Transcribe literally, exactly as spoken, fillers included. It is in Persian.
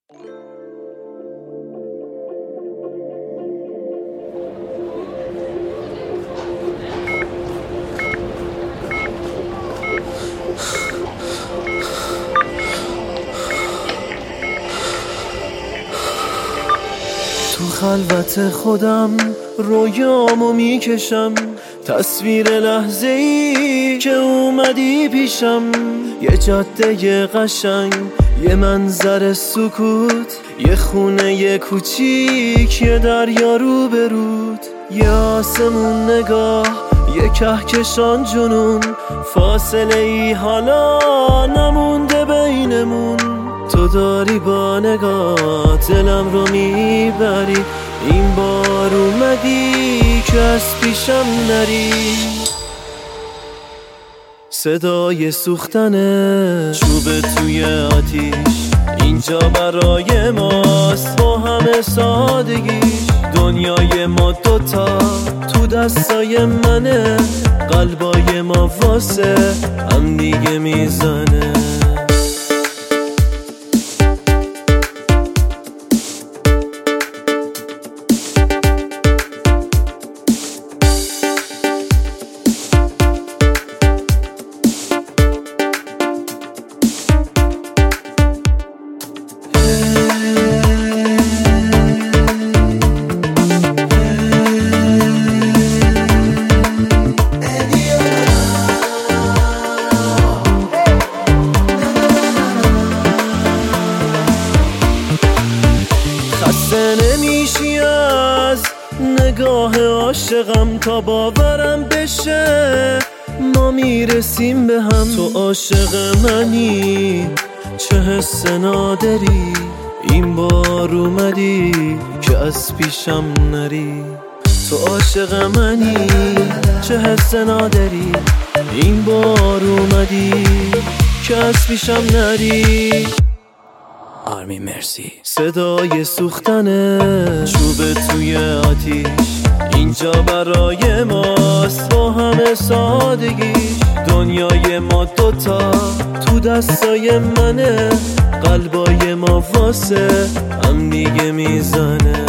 تو خلوت خودم رویامو میکشم، تصویر لحظه ای که اومدی پیشم. یه جاده قشنگ، یه منظر سکوت، یه خونه یه کوچیک، یه دریا رو برود، یه آسمون نگاه، یه کهکشان جنون. فاصله ای حالا نمونده بینمون، تو داری با نگاه دلم رو میبری. این بار اومدی که از پیشم نری. صدای سوختن چوب توی آتیش اینجا برای ماست، با همه سادگیش. دنیای ما دوتا تو دستای منه، قلبای ما واسه هم دیگه میزنه. خسته نمیشی از نگاه عاشقم، تا باورم بشه ما میرسیم به هم. تو عاشق منی، چه حس نادری. این بار اومدی که از پیشم نری. تو عاشق منی، چه حس نادری. این بار اومدی که از پیشم نری. آرمین مرسی. صدای سوختن چوب توی آتیش اینجا برای ماست، با همه سادگیش. دنیای ما دوتا تو دستای منه، قلبای ما واسه هم دیگه میزنه.